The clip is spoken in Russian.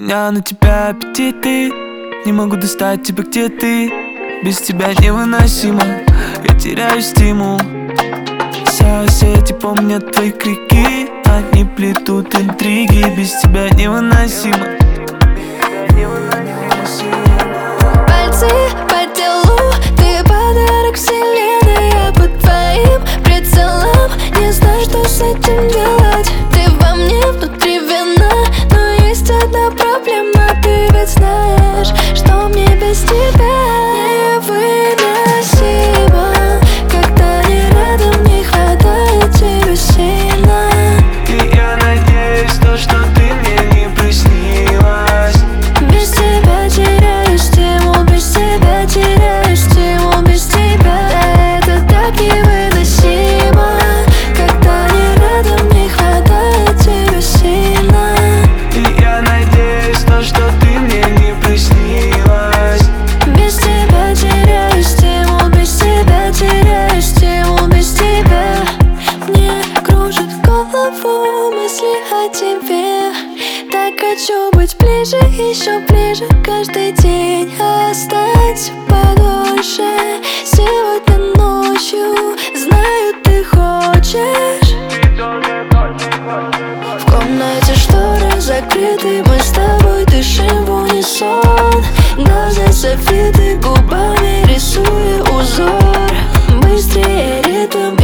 меня на тебя аппетиты. Не могу достать тебя, где ты. Без тебя невыносимо, я теряю стимул. Соседи помнят твои крики, они плетут интриги. Без тебя невыносимо. Пальцы по телу, ты подарок вселенной. Я под твоим прицелом, не знаю, что с этим делать. Ты во мне внутри вина, но есть одна проблема. Ты ведь знаешь, что мне без тебя невыносимо. Когда не рядом, не хватает тебя сильно. И я надеюсь, что ты мне не приснилась. Без тебя теряю стимул, без тебя теряю стимул, без тебя это так невыносимо. Когда не рядом, не хватает тебя сильно. И я надеюсь, что ты мне не приснилась. Без тебя теряю стимул, без тебя теряю стимул, без тебя. Мне кружит голову мысли о тебе. Так хочу быть ближе, еще ближе каждый день. Остаться подольше сегодня ночью. Знаю, ты хочешь. В комнате шторы закрыты, мы с тобой дышим в унисон. Глаза софиты, губами рисуя узор. Быстрее ритм